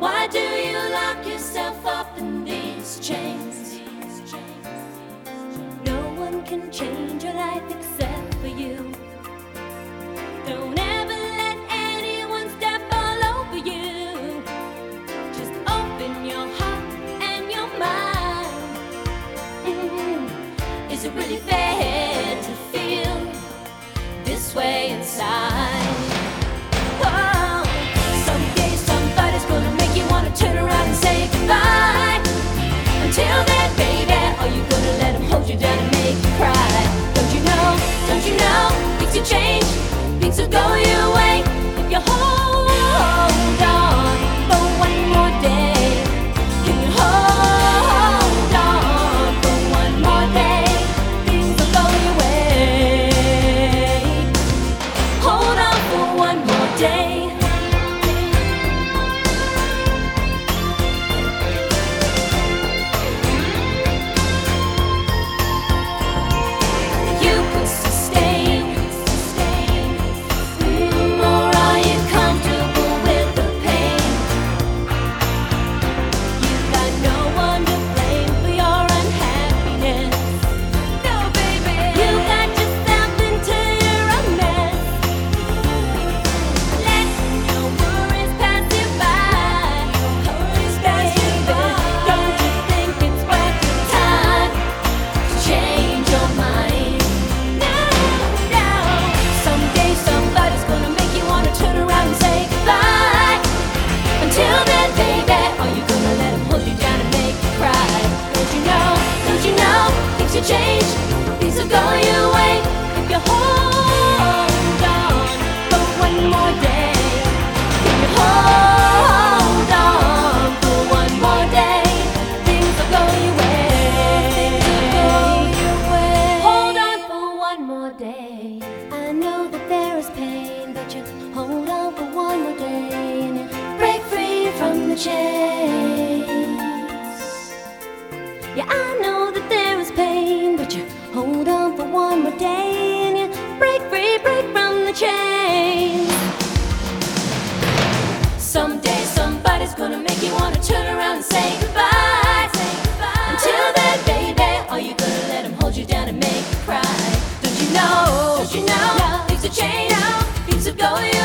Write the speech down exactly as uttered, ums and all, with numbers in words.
Why do you lock yourself up in these chains? No one can change your life except for you. Don't ever let anyone step all over you. Just open your heart and your mind. Mm. Is it really fair to feel this way inside? Oh, someday somebody's gonna make you wanna turn around and say goodbye. Until then, baby, are you gonna let him hold you down and make you cry? Don't you know, don't you know, things will change, things will go your way if you hold on for one more day. Can you hold on for one more day? Things will go your way. Hold on for one more day. Change, things will go your way if you hold on for one more day. If you hold on for one more day, things will go your way. Hold on for one more day. I know that there is pain, but you hold on for one more day and you break free from the chains. Yeah, I know that there is pain, but you hold on for one more day and you break free, break from the chains. Someday somebody's gonna make you wanna turn around and say goodbye. Say goodbye. Until then, baby, are you gonna let him hold you down and make you cry? Don't you know, don't you know, things will change, things will go